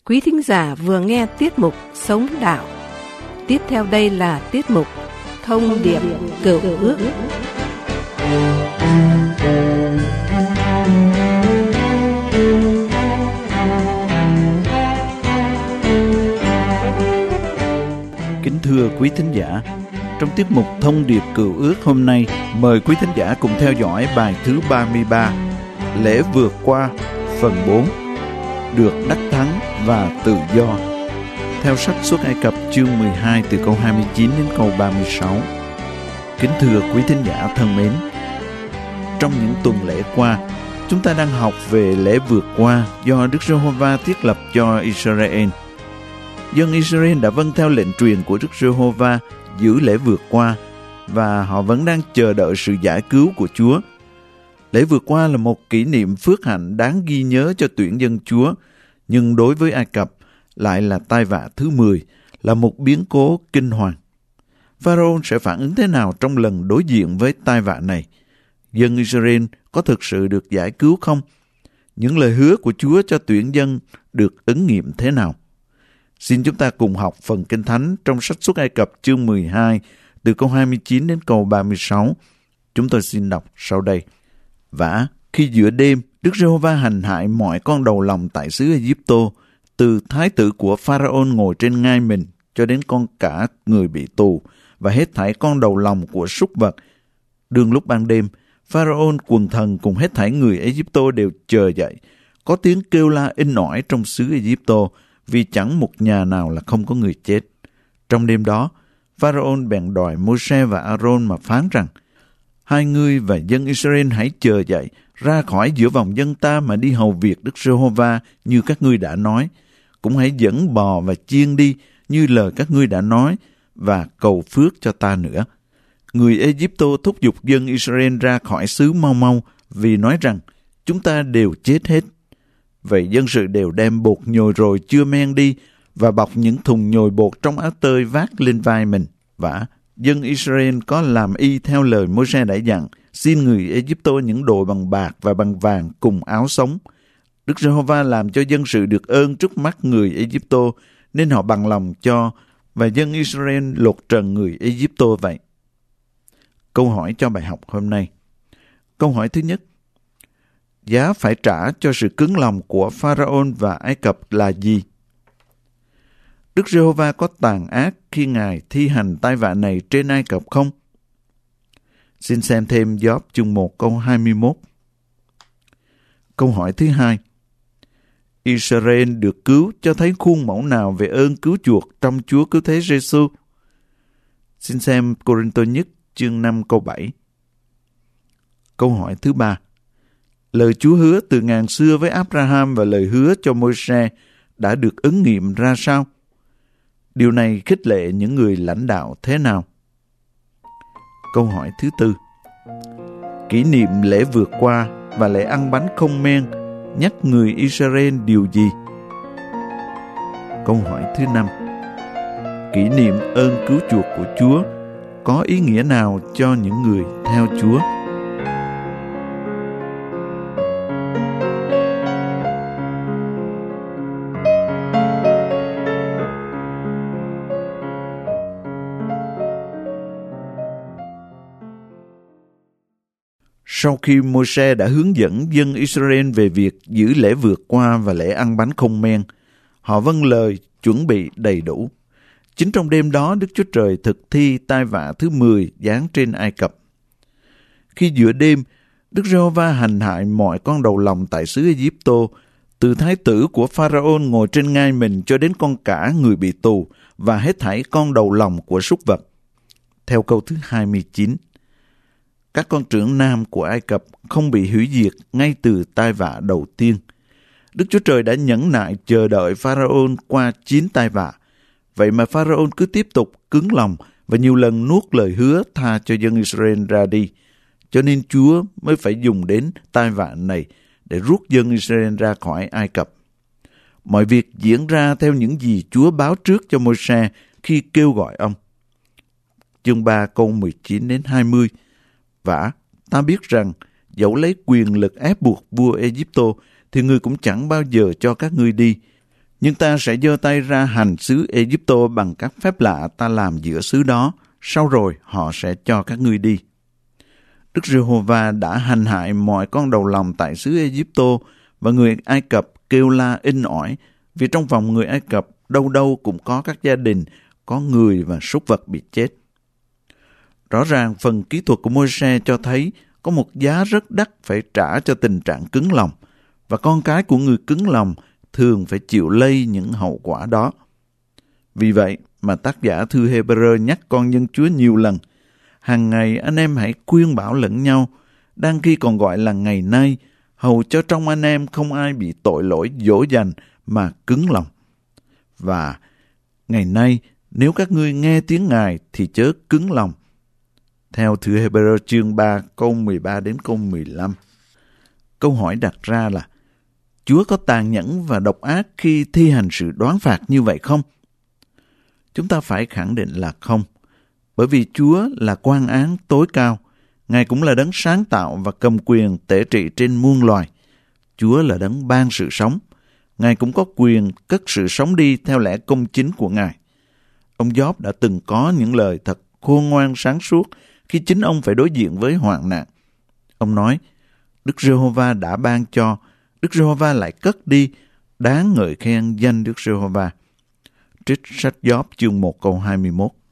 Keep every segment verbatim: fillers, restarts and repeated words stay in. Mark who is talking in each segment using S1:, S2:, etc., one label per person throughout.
S1: Quý thính giả vừa nghe tiết mục Sống Đạo. Tiếp theo đây là tiết mục Thông điệp Cựu Ước.
S2: Kính thưa quý thính giả, trong tiết mục Thông điệp Cựu Ước hôm nay, mời quý thính giả cùng theo dõi bài thứ ba mươi ba, Lễ vượt qua, phần bốn, Được đắc thắng và tự do, theo sách Xuất Ai Cập chương mười hai từ câu hai mươi chín đến câu ba mươi sáu. Kính thưa quý thính giả thân mến, trong những tuần lễ qua, chúng ta đang học về lễ vượt qua do Đức Giê-hô-va thiết lập cho Israel. Dân Israel đã vâng theo lệnh truyền của Đức Giê-hô-va giữ lễ vượt qua, và họ vẫn đang chờ đợi sự giải cứu của Chúa. Lễ vượt qua là một kỷ niệm phước hạnh đáng ghi nhớ cho tuyển dân Chúa, nhưng đối với Ai Cập lại là tai vạ thứ mười, là một biến cố kinh hoàng. Pharaoh sẽ phản ứng thế nào trong lần đối diện với tai vạ này? Dân Israel có thực sự được giải cứu không? Những lời hứa của Chúa cho tuyển dân được ứng nghiệm thế nào? Xin chúng ta cùng học phần Kinh Thánh trong sách Xuất Ai Cập chương mười hai, từ câu hai mươi chín đến câu ba mươi sáu. Chúng tôi xin đọc sau đây. Vả, khi giữa đêm, Đức Giê-hô-va hành hại mọi con đầu lòng tại xứ Ai-cập, từ thái tử của Pharaoh ngồi trên ngai mình cho đến con cả người bị tù, và hết thảy con đầu lòng của súc vật. Đương lúc ban đêm, Pharaoh quần thần cùng hết thảy người Ai-cập đều chờ dậy. Có tiếng kêu la in ỏi trong xứ Ai-cập, vì chẳng một nhà nào là không có người chết. Trong đêm đó, Pharaoh bèn đòi Môi-se và A-rôn mà phán rằng: hai ngươi và dân Israel hãy chờ dậy, ra khỏi giữa vòng dân ta mà đi hầu việc Đức Giê-hô-va như các ngươi đã nói. Cũng hãy dẫn bò và chiên đi như lời các ngươi đã nói, và cầu phước cho ta nữa. Người Ai-cập thúc giục dân Israel ra khỏi xứ mau mau, vì nói rằng chúng ta đều chết hết. Vậy dân sự đều đem bột nhồi rồi chưa men đi, và bọc những thùng nhồi bột trong áo tơi vác lên vai mình. Vả, dân Israel có làm y theo lời Môi-se đã dặn, xin người Ai-cập những đồ bằng bạc và bằng vàng cùng áo sống. Đức Giê-hô-va làm cho dân sự được ơn trước mắt người Ai-cập, nên họ bằng lòng cho, và dân Israel lột trần người Ai-cập vậy. Câu hỏi cho bài học hôm nay. Câu hỏi thứ nhất: giá phải trả cho sự cứng lòng của Pharaoh và Ai Cập là gì? Đức Giê-hô-va có tàn ác khi Ngài thi hành tai vạ này trên Ai Cập không? Xin xem thêm Gióp chương một câu hai mươi mốt. Câu hỏi thứ hai: Israel được cứu cho thấy khuôn mẫu nào về ơn cứu chuộc trong Chúa Cứu Thế Giê-xu? Xin xem Cô-rinh-tô nhất chương năm câu bảy. Câu hỏi thứ ba: lời Chúa hứa từ ngàn xưa với Abraham và lời hứa cho Môi-se đã được ứng nghiệm ra sao? Điều này khích lệ những người lãnh đạo thế nào? Câu hỏi thứ tư: kỷ niệm lễ vượt qua và lễ ăn bánh không men nhắc người Israel điều gì? Câu hỏi thứ năm: kỷ niệm ơn cứu chuộc của Chúa có ý nghĩa nào cho những người theo Chúa? Sau khi Môi-se đã hướng dẫn dân Israel về việc giữ lễ vượt qua và lễ ăn bánh không men, họ vâng lời chuẩn bị đầy đủ. Chính trong đêm đó, Đức Chúa Trời thực thi tai vạ thứ mười giáng trên Ai Cập. Khi giữa đêm, Đức Giê-hô-va hành hại mọi con đầu lòng tại xứ Ai-cập, từ thái tử của Pharaoh ngồi trên ngai mình cho đến con cả người bị tù, và hết thảy con đầu lòng của súc vật. Theo câu thứ hai mươi chín, các con trưởng nam của Ai Cập không bị hủy diệt ngay từ tai vạ đầu tiên. Đức Chúa Trời đã nhẫn nại chờ đợi Pharaoh qua chín tai vạ. Vậy mà Pharaoh cứ tiếp tục cứng lòng và nhiều lần nuốt lời hứa tha cho dân Israel ra đi. Cho nên Chúa mới phải dùng đến tai vạ này để rút dân Israel ra khỏi Ai Cập. Mọi việc diễn ra theo những gì Chúa báo trước cho Môi-se khi kêu gọi ông. Chương ba câu mười chín đến hai mươi. Vả, ta biết rằng dẫu lấy quyền lực ép buộc vua Ai-cập, thì người cũng chẳng bao giờ cho các ngươi đi. Nhưng ta sẽ giơ tay ra hành xứ Ê-díp-tô bằng các phép lạ ta làm giữa xứ đó, sau rồi họ sẽ cho các ngươi đi. Đức Giê-hô-va đã hành hại mọi con đầu lòng tại xứ Ê-díp-tô, và người Ai Cập kêu la inh ỏi, vì trong vòng người Ai Cập đâu đâu cũng có các gia đình, có người và súc vật bị chết. Rõ ràng phần kỹ thuật của Môi-se cho thấy có một giá rất đắt phải trả cho tình trạng cứng lòng, và con cái của người cứng lòng thường phải chịu lây những hậu quả đó. Vì vậy mà tác giả thư Hê-bơ-rơ nhắc con dân Chúa nhiều lần, hàng ngày anh em hãy khuyên bảo lẫn nhau, đang khi còn gọi là ngày nay, hầu cho trong anh em không ai bị tội lỗi dỗ dành mà cứng lòng. Và ngày nay, nếu các ngươi nghe tiếng Ngài thì chớ cứng lòng. Theo thư Hê-bơ-rơ chương ba câu mười ba đến câu mười lăm. Câu hỏi đặt ra là, Chúa có tàn nhẫn và độc ác khi thi hành sự đoán phạt như vậy không? Chúng ta phải khẳng định là không, bởi vì Chúa là quan án tối cao. Ngài cũng là đấng sáng tạo và cầm quyền tể trị trên muôn loài. Chúa là đấng ban sự sống. Ngài cũng có quyền cất sự sống đi theo lẽ công chính của Ngài. Ông Gióp đã từng có những lời thật khôn ngoan sáng suốt khi chính ông phải đối diện với hoạn nạn. Ông nói, Đức Giê-hô-va đã ban cho, Đức Giê-hô-va lại cất đi, đáng ngợi khen danh Đức Giê-hô-va. Trích sách Gióp chương một câu hai mươi mốt.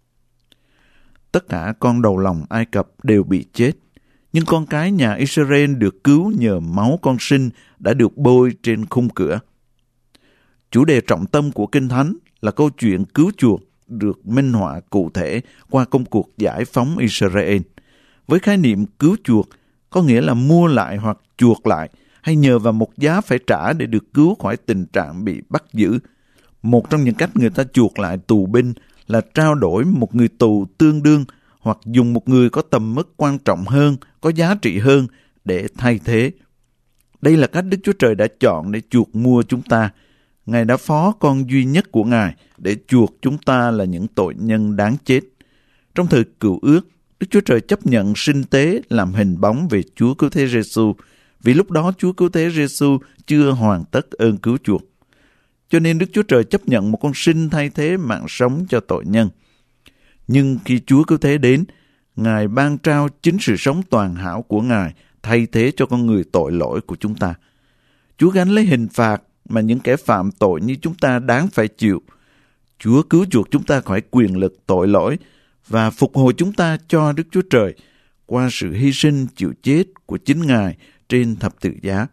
S2: Tất cả con đầu lòng Ai Cập đều bị chết, nhưng con cái nhà Israel được cứu nhờ máu con sinh đã được bôi trên khung cửa. Chủ đề trọng tâm của Kinh Thánh là câu chuyện cứu chuộc được minh họa cụ thể qua công cuộc giải phóng Israel. Với khái niệm cứu chuộc có nghĩa là mua lại hoặc chuộc lại, hay nhờ vào một giá phải trả để được cứu khỏi tình trạng bị bắt giữ. Một trong những cách người ta chuộc lại tù binh là trao đổi một người tù tương đương hoặc dùng một người có tầm mức quan trọng hơn, có giá trị hơn để thay thế. Đây là cách Đức Chúa Trời đã chọn để chuộc mua chúng ta. Ngài đã phó con duy nhất của Ngài để chuộc chúng ta là những tội nhân đáng chết. Trong thời Cựu Ước, Đức Chúa Trời chấp nhận sinh tế làm hình bóng về Chúa Cứu Thế Giê-xu, vì lúc đó Chúa Cứu Thế Giê-xu chưa hoàn tất ơn cứu chuộc. Cho nên Đức Chúa Trời chấp nhận một con sinh thay thế mạng sống cho tội nhân. Nhưng khi Chúa Cứu Thế đến, Ngài ban trao chính sự sống toàn hảo của Ngài thay thế cho con người tội lỗi của chúng ta. Chúa gánh lấy hình phạt mà những kẻ phạm tội như chúng ta đáng phải chịu. Chúa cứu chuộc chúng ta khỏi quyền lực tội lỗi và phục hồi chúng ta cho Đức Chúa Trời qua sự hy sinh chịu chết của chính Ngài trên thập tự giá.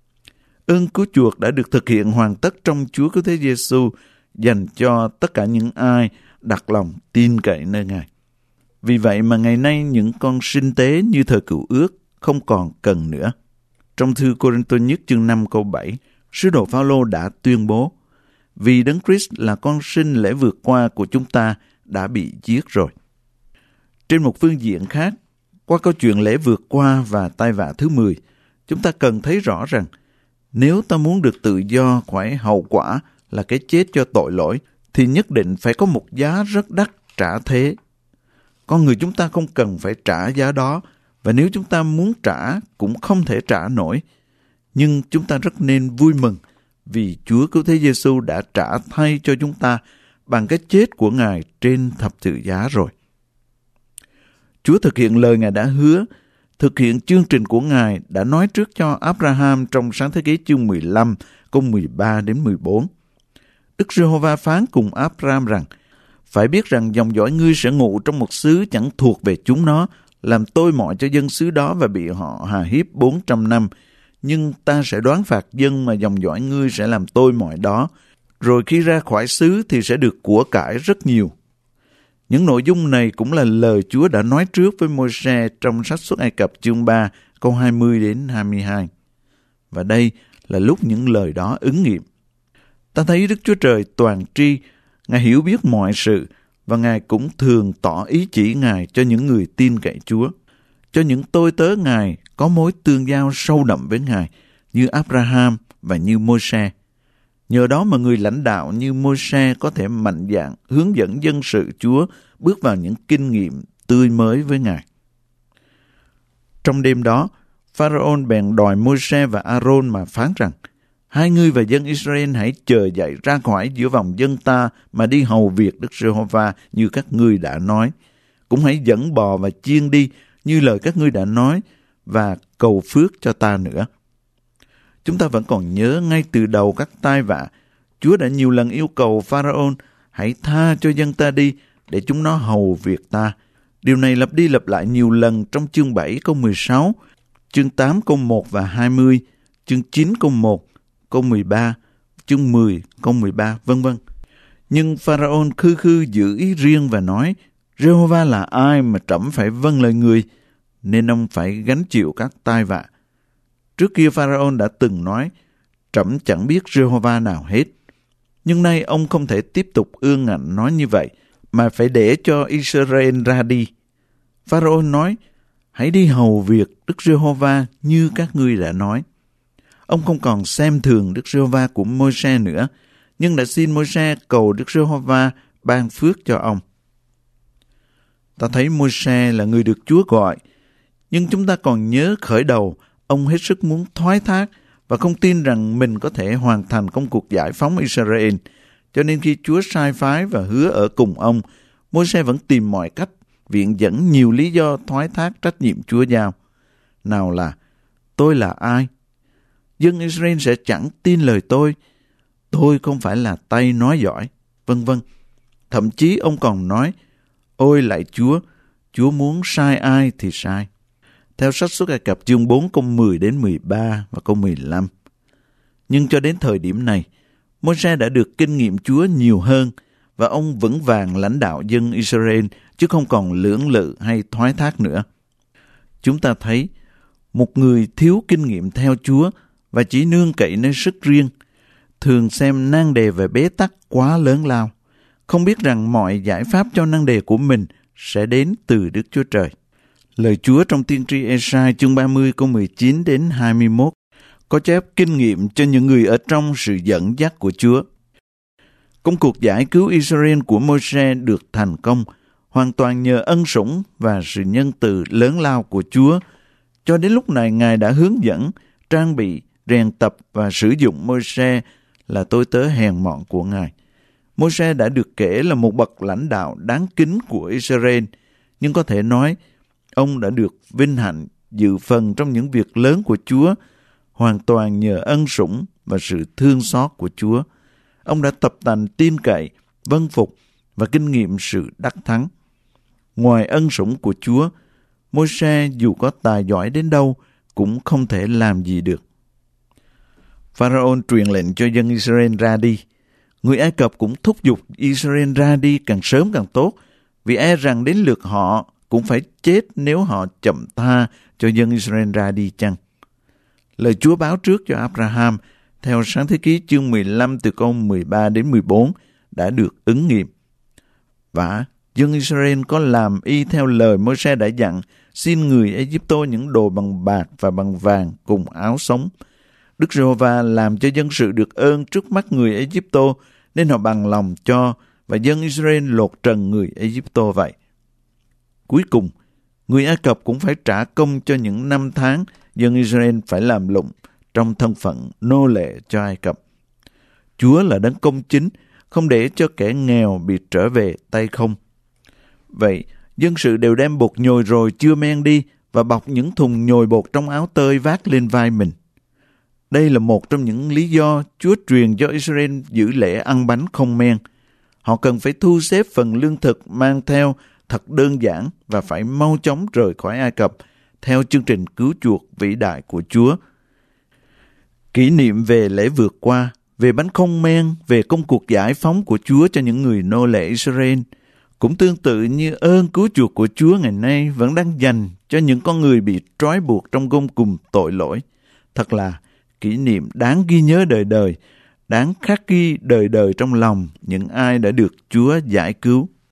S2: Ơn cứu chuộc đã được thực hiện hoàn tất trong Chúa Cứu Thế Giê-xu dành cho tất cả những ai đặt lòng tin cậy nơi Ngài. Vì vậy mà ngày nay những con sinh tế như thời Cựu Ước không còn cần nữa. Trong thư Cô-rinh-tô nhất chương năm câu bảy, sứ đồ Phao-lô đã tuyên bố, vì Đấng Christ là con sinh lễ vượt qua của chúng ta đã bị giết rồi. Trên một phương diện khác, qua câu chuyện lễ vượt qua và tai vạ thứ mười, chúng ta cần thấy rõ rằng nếu ta muốn được tự do khỏi hậu quả là cái chết cho tội lỗi, thì nhất định phải có một giá rất đắt trả thế. Con người chúng ta không cần phải trả giá đó, và nếu chúng ta muốn trả cũng không thể trả nổi. Nhưng chúng ta rất nên vui mừng vì Chúa Cứu Thế Giê-xu đã trả thay cho chúng ta bằng cái chết của Ngài trên thập tự giá rồi. Chúa thực hiện lời Ngài đã hứa, thực hiện chương trình của Ngài đã nói trước cho Abraham trong Sáng Thế Ký chương mười lăm, câu mười ba đến mười bốn. Đức Giê-hô-va phán cùng Abraham rằng, phải biết rằng dòng dõi ngươi sẽ ngụ trong một xứ chẳng thuộc về chúng nó, làm tôi mọi cho dân xứ đó và bị họ hà hiếp bốn trăm năm. Nhưng ta sẽ đoán phạt dân mà dòng dõi ngươi sẽ làm tôi mọi đó. Rồi khi ra khỏi xứ thì sẽ được của cải rất nhiều. Những nội dung này cũng là lời Chúa đã nói trước với Môi-se trong sách Xuất Ai Cập chương ba, câu hai mươi đến hai mươi hai. Và đây là lúc những lời đó ứng nghiệm. Ta thấy Đức Chúa Trời toàn tri, Ngài hiểu biết mọi sự, và Ngài cũng thường tỏ ý chỉ Ngài cho những người tin cậy Chúa, cho những tôi tớ Ngài có mối tương giao sâu đậm với Ngài, như Abraham và như Môi-se. Nhờ đó mà người lãnh đạo như Môi-se có thể mạnh dạn hướng dẫn dân sự Chúa bước vào những kinh nghiệm tươi mới với Ngài. Trong đêm đó, Pharaoh bèn đòi Môi-se và A-rôn mà phán rằng, hai ngươi và dân Israel hãy chờ dậy ra khỏi giữa vòng dân ta mà đi hầu việc Đức Giê-hô-va như các ngươi đã nói. Cũng hãy dẫn bò và chiên đi như lời các ngươi đã nói và cầu phước cho ta nữa. Chúng ta vẫn còn nhớ ngay từ đầu các tai vạ, Chúa đã nhiều lần yêu cầu Pharaon hãy tha cho dân ta đi để chúng nó hầu việc ta. Điều này lặp đi lặp lại nhiều lần trong chương bảy câu mười sáu, chương tám câu một và hai mươi, chương chín câu một, câu mười ba, chương mười câu mười ba, vân vân. Nhưng Pharaon khư khư giữ ý riêng và nói, Giê-hô-va là ai mà trẫm phải vâng lời người, nên ông phải gánh chịu các tai vạ. Trước kia Pharaon đã từng nói, trẫm chẳng biết Giê-hô-va nào hết. Nhưng nay ông không thể tiếp tục ương ngạnh nói như vậy, mà phải để cho Israel ra đi. Pharaoh nói, hãy đi hầu việc Đức Giê-hô-va như các ngươi đã nói. Ông không còn xem thường Đức Giê-hô-va của Môi-se nữa, nhưng đã xin Môi-se cầu Đức Giê-hô-va ban phước cho ông. Ta thấy Môi-se là người được Chúa gọi, nhưng chúng ta còn nhớ khởi đầu, ông hết sức muốn thoái thác và không tin rằng mình có thể hoàn thành công cuộc giải phóng Israel. Cho nên khi Chúa sai phái và hứa ở cùng ông, Môi-se vẫn tìm mọi cách viện dẫn nhiều lý do thoái thác trách nhiệm Chúa giao. Nào là, tôi là ai? Dân Israel sẽ chẳng tin lời tôi. Tôi không phải là tay nói giỏi, vân vân. Thậm chí ông còn nói, ôi lạy Chúa, Chúa muốn sai ai thì sai. Theo sách Xuất Ai Cập chương bốn câu mười đến mười ba và câu mười lăm. Nhưng cho đến thời điểm này, Môi-se đã được kinh nghiệm Chúa nhiều hơn và ông vững vàng lãnh đạo dân Israel chứ không còn lưỡng lự hay thoái thác nữa. Chúng ta thấy một người thiếu kinh nghiệm theo Chúa và chỉ nương cậy nơi sức riêng, thường xem nan đề về bế tắc quá lớn lao, không biết rằng mọi giải pháp cho nan đề của mình sẽ đến từ Đức Chúa Trời. Lời Chúa trong tiên tri Ê-sai chương ba mươi câu mười chín đến hai mươi mốt có chép kinh nghiệm cho những người ở trong sự dẫn dắt của Chúa. Công cuộc giải cứu Israel của Môi-se được thành công hoàn toàn nhờ ân sủng và sự nhân từ lớn lao của Chúa. Cho đến lúc này, Ngài đã hướng dẫn, trang bị, rèn tập và sử dụng Môi-se là tôi tớ hèn mọn của Ngài. Môi-se đã được kể là một bậc lãnh đạo đáng kính của Israel, nhưng có thể nói ông đã được vinh hạnh dự phần trong những việc lớn của Chúa hoàn toàn nhờ ân sủng và sự thương xót của Chúa. Ông đã tập tành tin cậy, vâng phục và kinh nghiệm sự đắc thắng. Ngoài ân sủng của Chúa, Môi-se dù có tài giỏi đến đâu cũng không thể làm gì được. Pharaoh truyền lệnh cho dân Israel ra đi. Người Ai Cập cũng thúc giục Israel ra đi càng sớm càng tốt, vì e rằng đến lượt họ cũng phải chết nếu họ chậm tha cho dân Israel ra đi chăng. Lời Chúa báo trước cho Abraham theo Sáng Thế Ký chương mười lăm từ câu mười ba đến mười bốn đã được ứng nghiệm. Và dân Israel có làm y theo lời Môi-se đã dặn, xin người Ai-cập-tô những đồ bằng bạc và bằng vàng cùng áo sống. Đức Giê-hô-va làm cho dân sự được ơn trước mắt người Ai-cập-tô, nên họ bằng lòng cho, và dân Israel lột trần người Ai-cập-tô vậy. Cuối cùng, người Ai Cập cũng phải trả công cho những năm tháng dân Israel phải làm lụng trong thân phận nô lệ cho Ai Cập. Chúa là đấng công chính, không để cho kẻ nghèo bị trở về tay không. Vậy, dân sự đều đem bột nhồi rồi chưa men đi và bọc những thùng nhồi bột trong áo tơi vác lên vai mình. Đây là một trong những lý do Chúa truyền cho Israel giữ lễ ăn bánh không men. Họ cần phải thu xếp phần lương thực mang theo thật đơn giản và phải mau chóng rời khỏi Ai Cập theo chương trình cứu chuộc vĩ đại của Chúa. Kỷ niệm về lễ vượt qua, về bánh không men, về công cuộc giải phóng của Chúa cho những người nô lệ Israel, cũng tương tự như ơn cứu chuộc của Chúa ngày nay vẫn đang dành cho những con người bị trói buộc trong gông cùm tội lỗi. Thật là kỷ niệm đáng ghi nhớ đời đời, đáng khắc ghi đời đời trong lòng những ai đã được Chúa giải cứu.